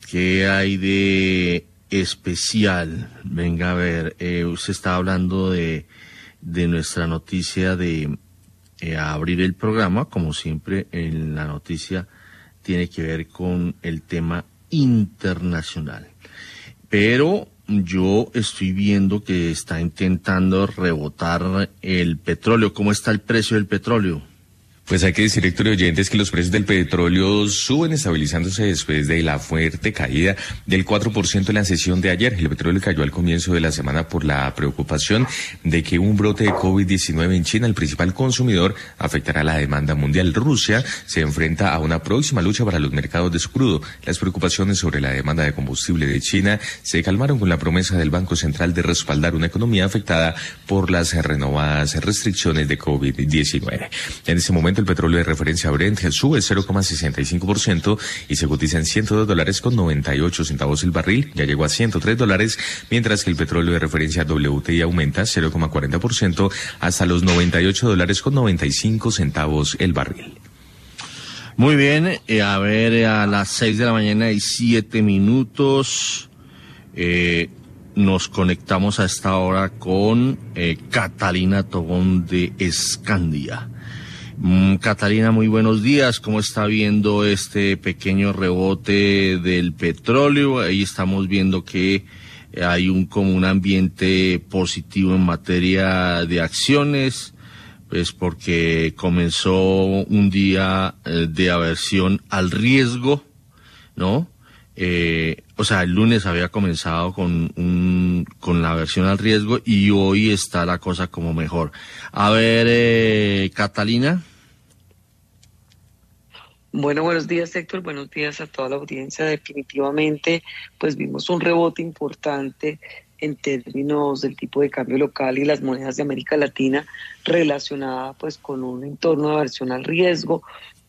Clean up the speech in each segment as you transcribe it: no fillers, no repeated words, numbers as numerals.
¿Qué hay de especial? Venga a ver, usted estaba hablando de nuestra noticia de abrir el programa, como siempre en la noticia tiene que ver con el tema internacional. Pero yo estoy viendo que está intentando rebotar el petróleo. ¿Cómo está el precio del petróleo? Pues hay que decir, Héctor y oyentes, que los precios del petróleo suben, estabilizándose después de la fuerte caída del 4% en la sesión de ayer. El petróleo cayó al comienzo de la semana por la preocupación de que un brote de COVID-19 en China, el principal consumidor, afectará la demanda mundial. Rusia se enfrenta a una próxima lucha para los mercados de su crudo. Las preocupaciones sobre la demanda de combustible de China se calmaron con la promesa del Banco Central de respaldar una economía afectada por las renovadas restricciones de COVID-19. En ese momento, el petróleo de referencia Brent sube 0,65% y se cotiza en $102.98 el barril, ya llegó a $103, mientras que el petróleo de referencia WTI aumenta 0,40% hasta los $98.95 el barril. Muy bien, a ver, a las 6 de la mañana y 7 minutos, nos conectamos a esta hora con Catalina Tobón de Escandia. Catalina, muy buenos días. ¿Cómo está viendo este pequeño rebote del petróleo? Ahí estamos viendo que hay como un ambiente positivo en materia de acciones, pues porque comenzó un día de aversión al riesgo, ¿no? O sea, el lunes había comenzado con la aversión al riesgo y hoy está la cosa como mejor. A ver, Catalina. Bueno, buenos días, Héctor. Buenos días a toda la audiencia. Definitivamente, pues vimos un rebote importante en términos del tipo de cambio local y las monedas de América Latina relacionada pues con un entorno de aversión al riesgo,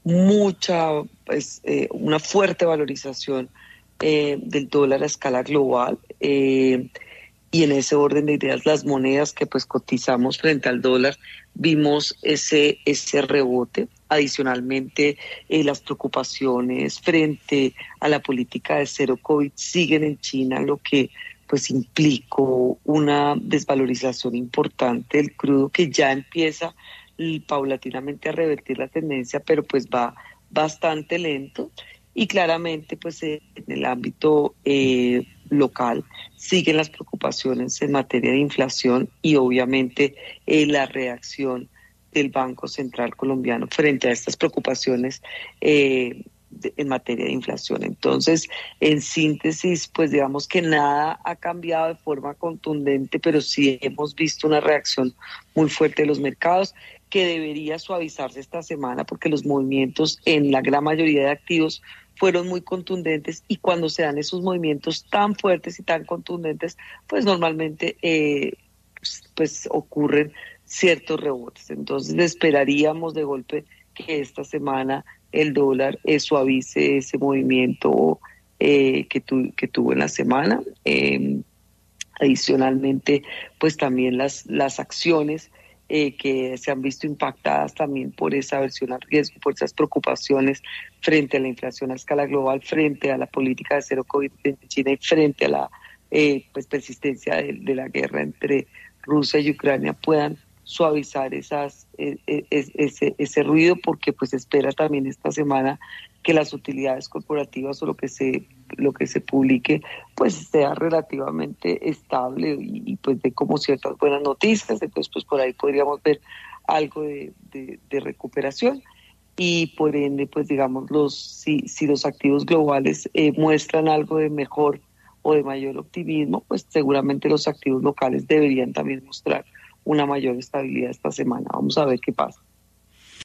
una fuerte valorización del dólar a escala global, y en ese orden de ideas las monedas que pues cotizamos frente al dólar vimos ese rebote. Adicionalmente, las preocupaciones frente a la política de cero COVID siguen en China, lo que pues implicó una desvalorización importante del crudo que ya empieza paulatinamente a revertir la tendencia, pero pues va bastante lento. Y claramente, pues en el ámbito local siguen las preocupaciones en materia de inflación y obviamente la reacción del Banco Central colombiano frente a estas preocupaciones en materia de inflación. Entonces, en síntesis, pues digamos que nada ha cambiado de forma contundente, pero sí hemos visto una reacción muy fuerte de los mercados que debería suavizarse esta semana porque los movimientos en la gran mayoría de activos fueron muy contundentes y cuando se dan esos movimientos tan fuertes y tan contundentes, pues normalmente pues ocurren ciertos rebotes. Entonces esperaríamos de golpe que esta semana el dólar suavice ese movimiento que tuvo en la semana. Adicionalmente, pues también las acciones que se han visto impactadas también por esa aversión al riesgo, por esas preocupaciones frente a la inflación a escala global, frente a la política de cero COVID en China y frente a la persistencia de la guerra entre Rusia y Ucrania, puedan suavizar ese ruido, porque pues espera también esta semana que las utilidades corporativas o lo que se publique pues sea relativamente estable y pues de como ciertas buenas noticias. Entonces pues por ahí podríamos ver algo de recuperación y por ende pues digamos si los activos globales muestran algo de mejor o de mayor optimismo, pues seguramente los activos locales deberían también mostrar una mayor estabilidad esta semana. Vamos a ver qué pasa.